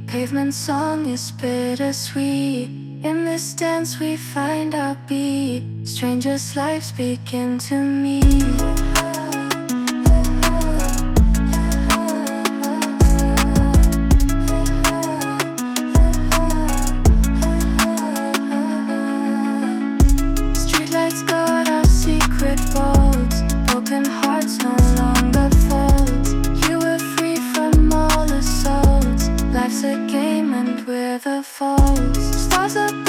Pavement song is bittersweet. In this dance we find our beat. Strangers' lives begin to meet. Streetlights guard our secret vaults. Broken hearts no longer fold. You were free from all assaults. Life's a game and we're the faults. Stars up